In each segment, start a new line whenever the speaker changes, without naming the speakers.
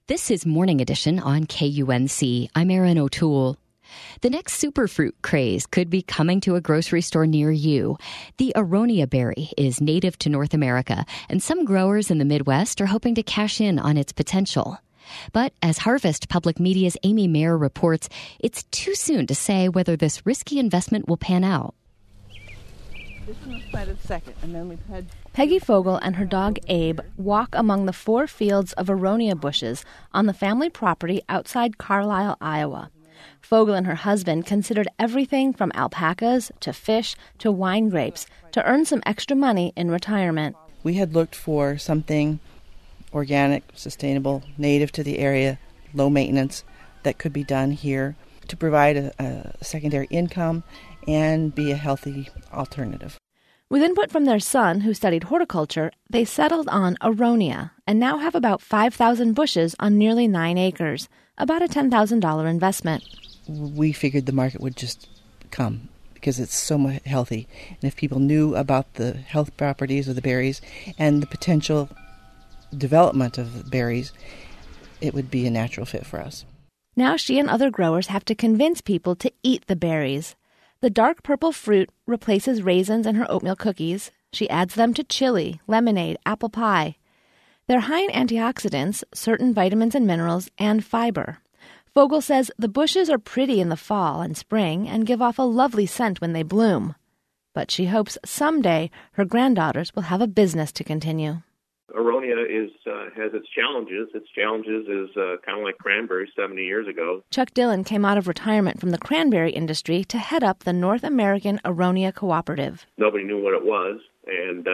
This is Morning Edition on KUNC. I'm Erin O'Toole. The next superfruit craze could be coming to a grocery store near you. The aronia berry is native to North America, and some growers in the Midwest are hoping to cash in on its potential. But as Harvest Public Media's Amy Mayer reports, it's too soon to say whether this risky investment will pan out.
This one was planted second, and then we've had...
Peggy Fogel and her dog Abe walk among the 4 fields of aronia bushes on the family property outside Carlisle, Iowa. Fogel and her husband considered everything from alpacas to fish to wine grapes to earn some extra money in retirement.
We had looked for something organic, sustainable, native to the area, low maintenance, that could be done here to provide a secondary income and be a healthy alternative.
With input from their son, who studied horticulture, they settled on aronia and now have about 5,000 bushes on nearly 9 acres, about a $10,000 investment.
We figured the market would just come because it's so much healthy. And if people knew about the health properties of the berries and the potential development of the berries, it would be a natural fit for us.
Now she and other growers have to convince people to eat the berries. The dark purple fruit replaces raisins in her oatmeal cookies. She adds them to chili, lemonade, apple pie. They're high in antioxidants, certain vitamins and minerals, and fiber. Fogel says the bushes are pretty in the fall and spring and give off a lovely scent when they bloom. But she hopes someday her granddaughters will have a business to continue.
Aronia has its challenges. Its challenges is kind of like cranberry 70 years ago.
Chuck Dillon came out of retirement from the cranberry industry to head up the North American Aronia Cooperative.
Nobody knew what it was, and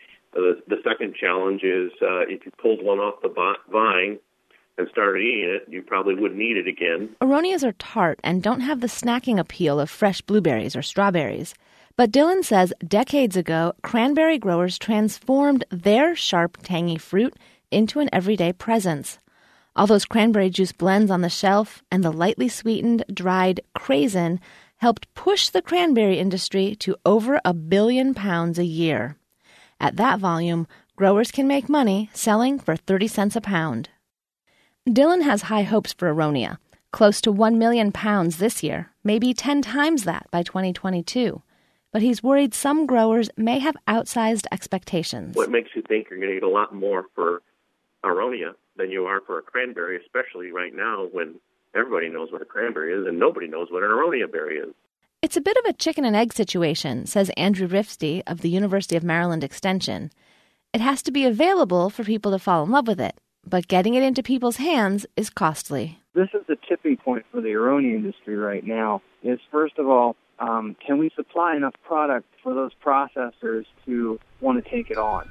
the second challenge is if you pulled one off the vine and started eating it, you probably wouldn't eat it again.
Aronias are tart and don't have the snacking appeal of fresh blueberries or strawberries. But Dillon says decades ago, cranberry growers transformed their sharp, tangy fruit into an everyday presence. All those cranberry juice blends on the shelf and the lightly sweetened, dried craisin helped push the cranberry industry to over £1 billion a year. At that volume, growers can make money selling for 30 cents a pound. Dillon has high hopes for aronia, close to £1 million this year, maybe 10 times that by 2022. But he's worried some growers may have outsized expectations.
What makes you think you're going to get a lot more for aronia than you are for a cranberry, especially right now when everybody knows what a cranberry is and nobody knows what an aronia berry is?
It's a bit of a chicken and egg situation, says Andrew Rifsty of the University of Maryland Extension. It has to be available for people to fall in love with it, but getting it into people's hands is costly.
This is the tipping point for the aronia industry right now, is first of all, can we supply enough product for those processors to want to take it on?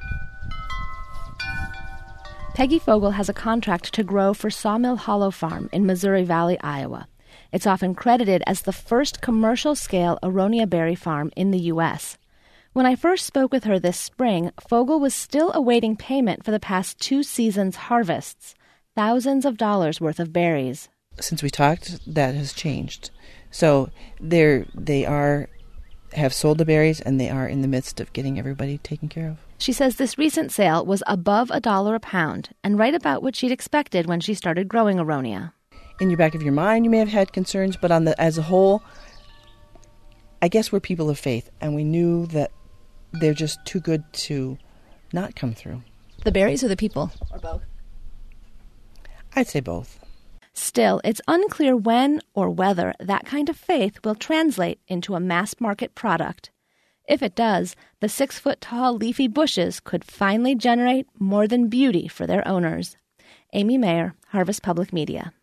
Peggy Fogel has a contract to grow for Sawmill Hollow Farm in Missouri Valley, Iowa. It's often credited as the first commercial-scale aronia berry farm in the U.S. When I first spoke with her this spring, Fogel was still awaiting payment for the past 2 seasons' harvests, thousands of dollars worth of berries.
Since we talked, that has changed. So they have sold the berries, and they are in the midst of getting everybody taken care of.
She says this recent sale was above $1 a pound and right about what she'd expected when she started growing aronia.
In your back of your mind, you may have had concerns, but as a whole, I guess we're people of faith, and we knew that they're just too good to not come through.
The berries or the people? Or both?
I'd say both.
Still, it's unclear when or whether that kind of faith will translate into a mass-market product. If it does, the 6-foot-tall leafy bushes could finally generate more than beauty for their owners. Amy Mayer, Harvest Public Media.